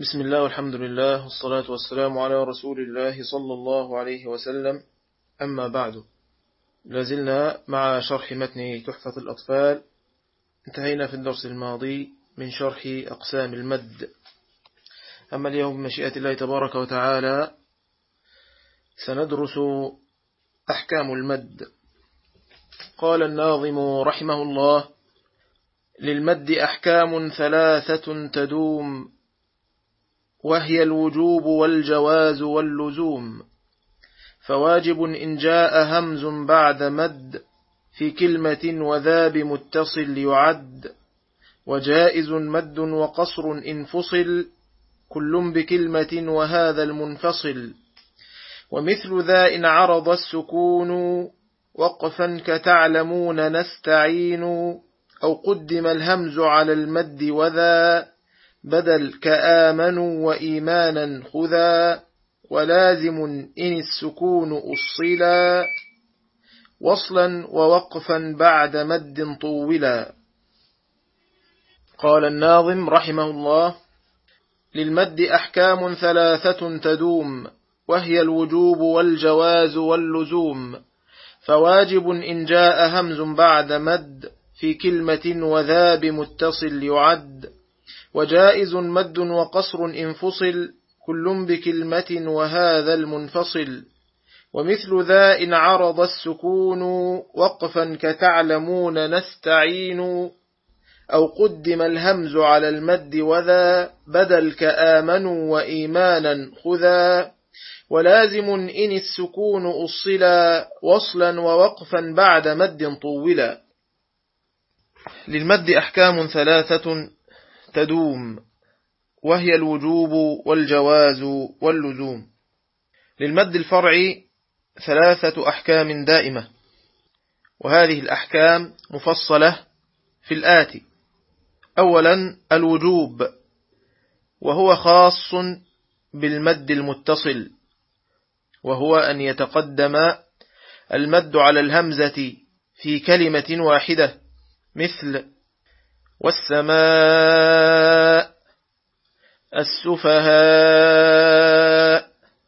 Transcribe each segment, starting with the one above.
بسم الله والحمد لله والصلاة والسلام على رسول الله صلى الله عليه وسلم. أما بعد، لازلنا مع شرح متن تحفة الأطفال. انتهينا في الدرس الماضي من شرح أقسام المد. أما اليوم بمشيئة الله تبارك وتعالى سندرس أحكام المد. قال الناظم رحمه الله: للمد أحكام ثلاثة تدوم، وهي الوجوب والجواز واللزوم. فواجب إن جاء همز بعد مد في كلمة وذا بمتصل يعد، وجائز مد وقصر إن فصل كل بكلمة وهذا المنفصل. ومثل ذا إن عرض السكون وقفا كتعلمون نستعين، أو قدم الهمز على المد وذا بدل كآمنوا وإيمانا خذا، ولازم إن السكون أصلا وصلا ووقفا بعد مد طولا. قال الناظم رحمه الله: للمد أحكام ثلاثة تدوم، وهي الوجوب والجواز واللزوم. فواجب إن جاء همز بعد مد في كلمة وذا بمتصل يعد، وجائز مد وقصر إن فصل كل بكلمة وهذا المنفصل. ومثل ذا إن عرض السكون وقفا كتعلمون نستعين، أو قدم الهمز على المد وذا بدل كآمنوا وإيمانا خذا، ولازم إن السكون أصلا وصلا ووقفا بعد مد طولا. للمد أحكام ثلاثة تدوم، وهي الوجوب والجواز واللزوم. للمد الفرعي ثلاثة أحكام دائمة، وهذه الأحكام مفصلة في الآتي. أولا الوجوب، وهو خاص بالمد المتصل، وهو أن يتقدم المد على الهمزة في كلمة واحدة، مثل والسماء، السفهاء،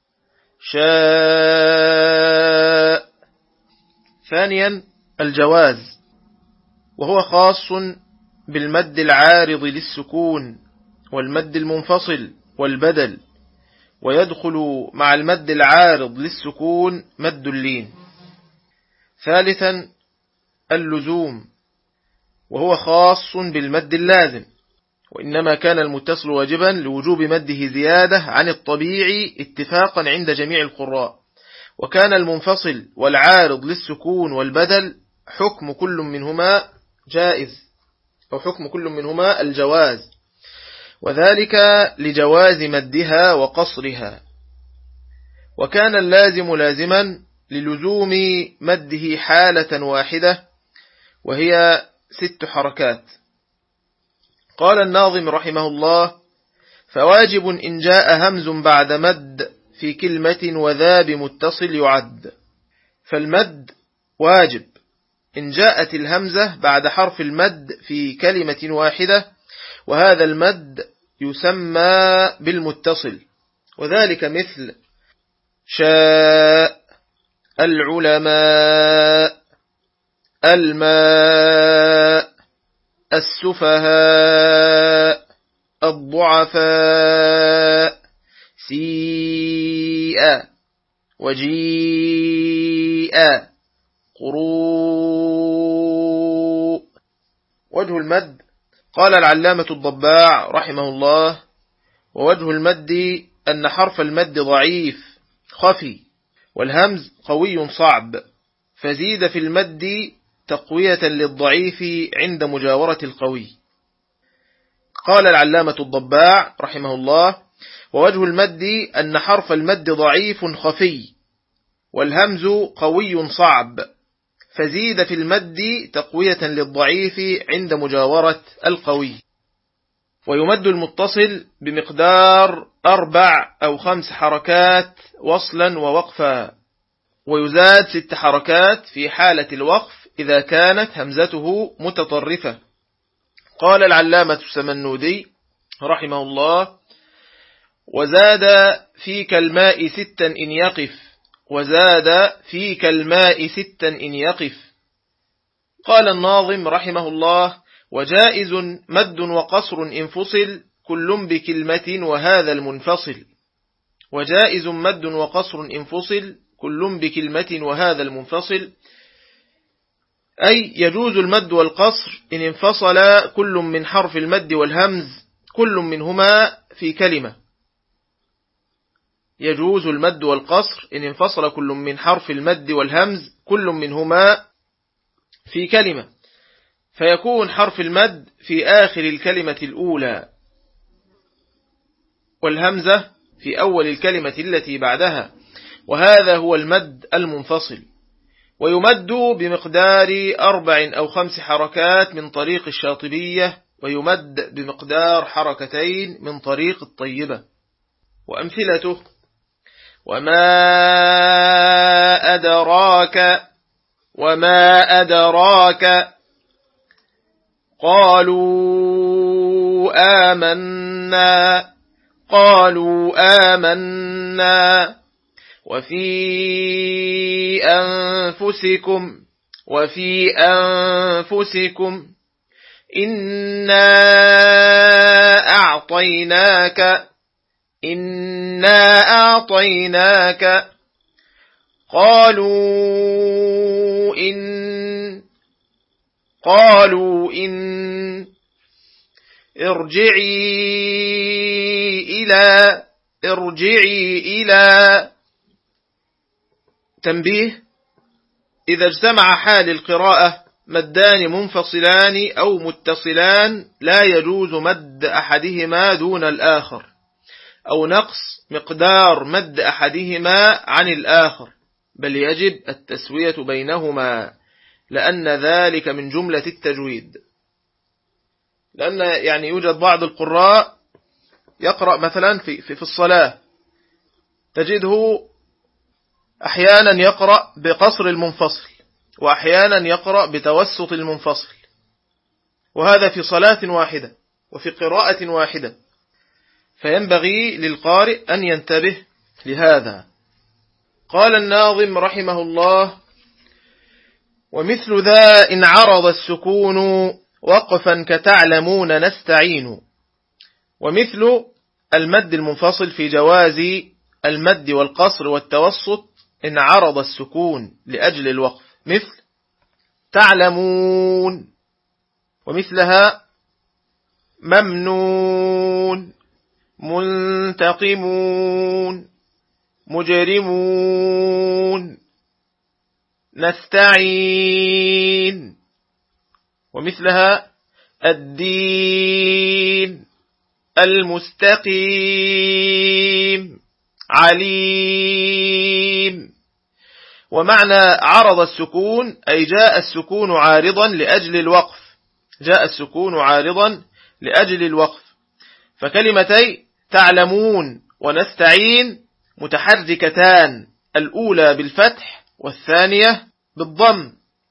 شاء. ثانيا الجواز، وهو خاص بالمد العارض للسكون والمد المنفصل والبدل، ويدخل مع المد العارض للسكون مد اللين. ثالثا اللزوم، وهو خاص بالمد اللازم، وإنما كان المتصل واجبا لوجوب مده زيادة عن الطبيعي اتفاقا عند جميع القراء، وكان المنفصل والعارض للسكون والبدل حكم كل منهما جائز، أو حكم كل منهما الجواز، وذلك لجواز مدها وقصرها. وكان اللازم لازما للزوم مده حالة واحدة، وهي 6 حركات. قال الناظم رحمه الله: فواجب إن جاء همز بعد مد في كلمة وذا بمتصل يعد. فالمد واجب إن جاءت الهمزة بعد حرف المد في كلمة واحدة، وهذا المد يسمى بالمتصل، وذلك مثل شاء، العلماء، الماء، السفهاء، الضعفاء، سيء، وجيء، قروء. وجه المد، قال العلامة الضباع رحمه الله: ووجه المد أن حرف المد ضعيف خفي، والهمز قوي صعب، فزيد في المد تقوية للضعيف عند مجاورة القوي. قال العلامة الضباع رحمه الله: ووجه المد أن حرف المد ضعيف خفي، والهمز قوي صعب، فزيد في المد تقوية للضعيف عند مجاورة القوي. ويمد المتصل بمقدار 4 أو 5 حركات وصلا ووقفا، ويزاد 6 حركات في حالة الوقف إذا كانت همزته متطرفة. قال العلامة السمنودي رحمه الله: وزاد فيك الماء ستا إن يقف، وزاد فيك الماء ستا إن يقف. قال الناظم رحمه الله: وجائز مد وقصر إن فصل كل بكلمة وهذا المنفصل. وجائز مد وقصر إن فصل كل بكلمة وهذا المنفصل، أي يجوز المد والقصر إن انفصل كل من حرف المد والهمز كل منهما في كلمة. يجوز المد والقصر إن انفصل كل من حرف المد والهمز كل منهما في كلمة، فيكون حرف المد في آخر الكلمة الأولى والهمزة في أول الكلمة التي بعدها، وهذا هو المد المنفصل. ويمد بمقدار 4 أو 5 حركات من طريق الشاطبية، ويمد بمقدار 2 حركات من طريق الطيبة. وأمثلته: وما أدراك، وما أدراك، قالوا آمنا، قالوا آمنا. وفي أنفسكم، وفي أنفسكم، إنا أعطيناك، إنا أعطيناك. قالوا إن ارجعي إلى. تنبيه: إذا اجتمع حال القراءة مدان منفصلان أو متصلان لا يجوز مد أحدهما دون الآخر، أو نقص مقدار مد أحدهما عن الآخر، بل يجب التسوية بينهما، لأن ذلك من جملة التجويد. لأن يعني يوجد بعض القراء يقرأ مثلا في الصلاة، تجده أحيانا يقرأ بقصر المنفصل، وأحيانا يقرأ بتوسط المنفصل، وهذا في صلاة واحدة وفي قراءة واحدة، فينبغي للقارئ أن ينتبه لهذا. قال الناظم رحمه الله: ومثل ذا إن عرض السكون وقفا كتعلمون نستعين. ومثل المد المنفصل في جواز المد والقصر والتوسط إن عرض السكون لأجل الوقف، مثل تعلمون، ومثلها ممنون، منتقمون، مجرمون، نستعين، ومثلها الدين، المستقيم، عليم. ومعنى عرض السكون أي جاء السكون عارضا لأجل الوقف، جاء السكون عارضا لأجل الوقف. فكلمتي تعلمون ونستعين متحركتان، الأولى بالفتح والثانية بالضم،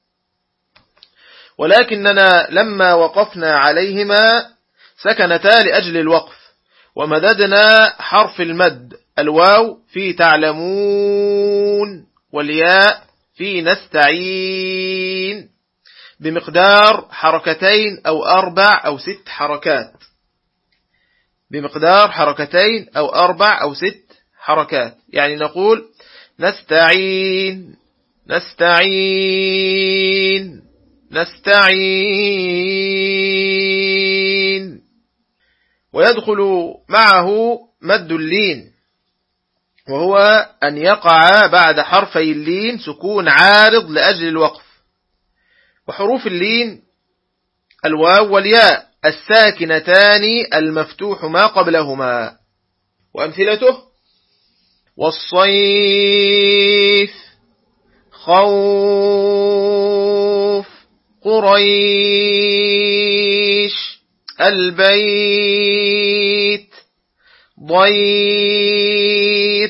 ولكننا لما وقفنا عليهما سكنتا لأجل الوقف، ومددنا حرف المد الواو في تعلمون والياء في نستعين بمقدار 2 حركات أو 4 أو 6 حركات، بمقدار 2 حركات أو 4 أو 6 حركات. يعني نقول نستعين، نستعين، نستعين. ويدخل معه مد اللين، وهو أن يقع بعد حرفي اللين سكون عارض لأجل الوقف. وحروف اللين الواو والياء الساكنتان المفتوح ما قبلهما. وأمثلته: والصيف، خوف، قريش، البيت، ضير،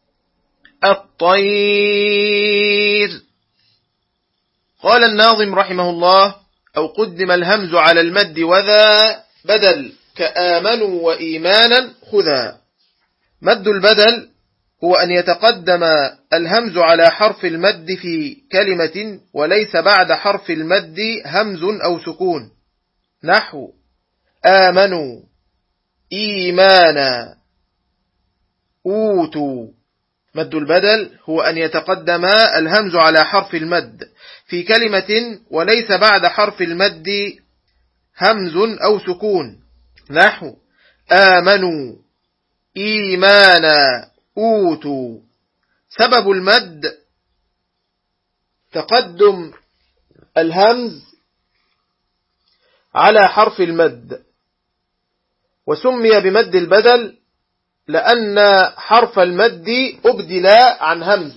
الطير. قال الناظم رحمه الله: أو قدم الهمز على المد وذا بدل كآمنوا وإيمانا خذا. مد البدل هو أن يتقدم الهمز على حرف المد في كلمة وليس بعد حرف المد همز أو سكون، نحو آمنوا، إيمانا، أوتوا. مد البدل هو أن يتقدم الهمز على حرف المد في كلمة وليس بعد حرف المد همز أو سكون، نحو آمنوا، إيمانا، أوتوا. سبب المد تقدم الهمز على حرف المد، وسمي بمد البدل لأن حرف المد أبدل عن همز،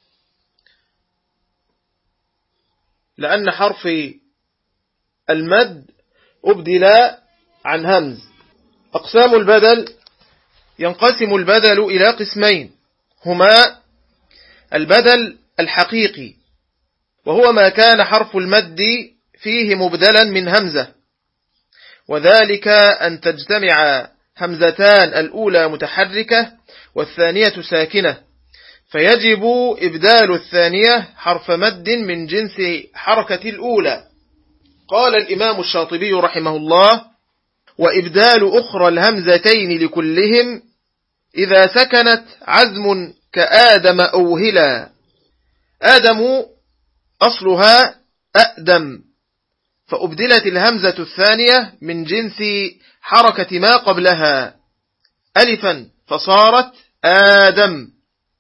لأن حرف المد أبدل عن همز. أقسام البدل: ينقسم البدل إلى قسمين، هما البدل الحقيقي، وهو ما كان حرف المد فيه مبدلا من همزة، وذلك أن تجتمع همزتان الأولى متحركة والثانية ساكنة، فيجب إبدال الثانية حرف مد من جنس حركة الأولى. قال الإمام الشاطبي رحمه الله: وإبدال أخرى الهمزتين لكلهم إذا سكنت عزم كآدم أوهلا. آدم أصلها أأدم، فأبدلت الهمزة الثانية من جنس حركة ما قبلها ألفا فصارت آدم.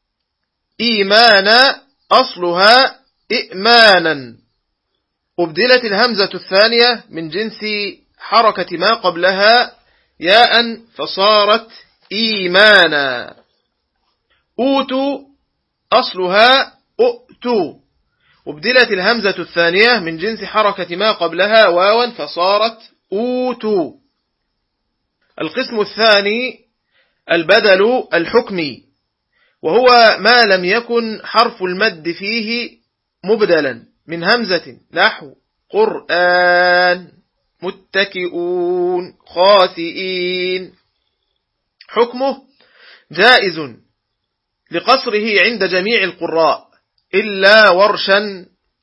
إيمانا أصلها إئمانا، أبدلت الهمزة الثانية من جنس حركة ما قبلها ياء فصارت إيمانا. أوتوا أصلها أؤتوا، أبدلت الهمزة الثانية من جنس حركة ما قبلها واوا فصارت أوتوا. القسم الثاني البدل الحكمي، وهو ما لم يكن حرف المد فيه مبدلا من همزة، نحو قرآن، متكئون، خاسئين. حكمه جائز لقصره عند جميع القراء إلا ورشا،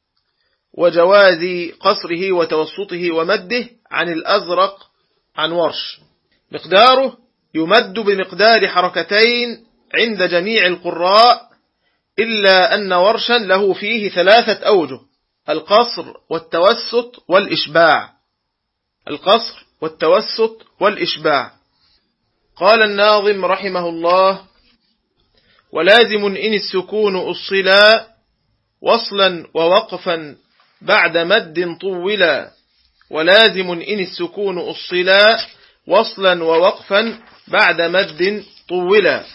وجواز قصره وتوسطه ومده عن الأزرق عن ورش. مقداره يمد بمقدار حركتين عند جميع القراء، إلا أن ورشا له فيه 3 أوجه: القصر والتوسط والإشباع. القصر والتوسط والإشباع. قال الناظم رحمه الله: ولازم إن السكون أصلا وصلا ووقفا بعد مد طولا. ولازم إن السكون أصلا وصلا ووقفا بعد مد طولا،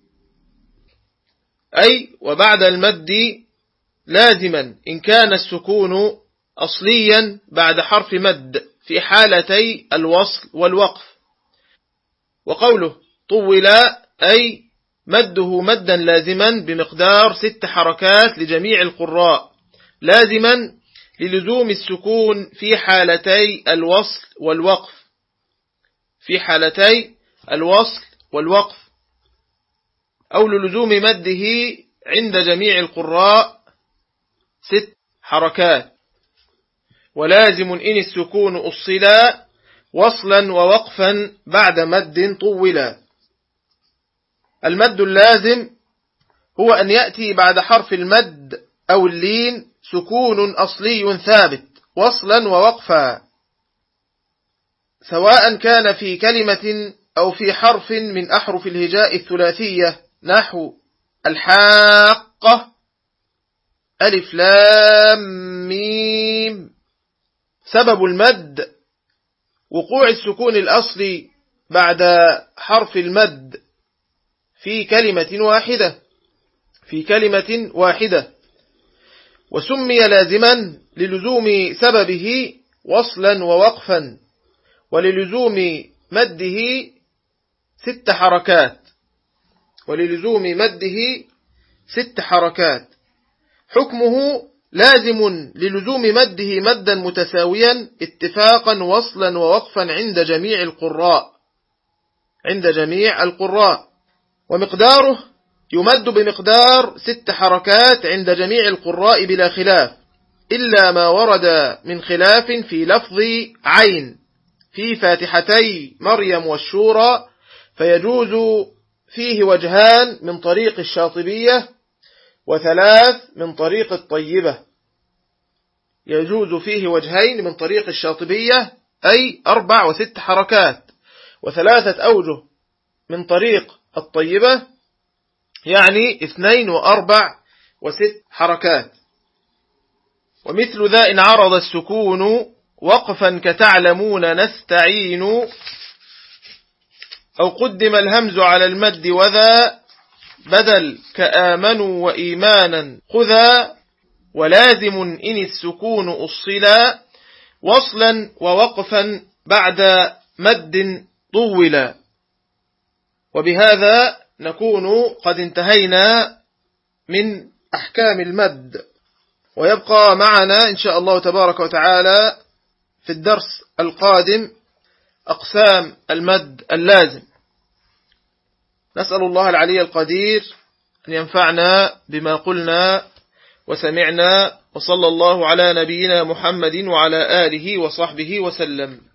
أي وبعد المد لازما إن كان السكون أصليا بعد حرف مد في حالتي الوصل والوقف. وقوله طولا أي مده مدا لازما بمقدار 6 حركات لجميع القراء، لازما للزوم السكون في حالتي الوصل والوقف، في حالتي الوصل والوقف، أو للزوم مده عند جميع القراء 6 حركات. ولازم إن السكون أصلا وصلا ووقفا بعد مد طولا. المد اللازم هو أن يأتي بعد حرف المد أو اللين سكون أصلي ثابت وصلا ووقفا، سواء كان في كلمة أو في حرف من أحرف الهجاء الثلاثية، نحو الحاقة، ألف لام ميم. سبب المد وقوع السكون الأصلي بعد حرف المد في كلمة واحدة، وسمي لازما للزوم سببه وصلا ووقفا، وللزوم مده 6 حركات، حكمه لازم للزوم مده مدا متساويا اتفاقا وصلا ووقفا عند جميع القراء. ومقداره يمد بمقدار 6 حركات عند جميع القراء بلا خلاف، إلا ما ورد من خلاف في لفظ عين في فاتحتي مريم والشورى، فيجوز فيه وجهان من طريق الشاطبية و3 من طريق الطيبة. يجوز فيه وجهين من طريق الشاطبية أي 4 و6 حركات، و3 أوجه من طريق الطيبة يعني 2 و4 و6 حركات. ومثل ذا إن عرض السكون وقفا كتعلمون نستعين، أو قدم الهمز على المد وذا بدل كآمنوا وإيمانا خذا، ولازم إن السكون أصلا وصلا ووقفا بعد مد طولا. وبهذا نكون قد انتهينا من أحكام المد، ويبقى معنا إن شاء الله تبارك وتعالى في الدرس القادم أقسام المد اللازم. نسأل الله العلي القدير أن ينفعنا بما قلنا وسمعنا، وصلى الله على نبينا محمد وعلى آله وصحبه وسلم.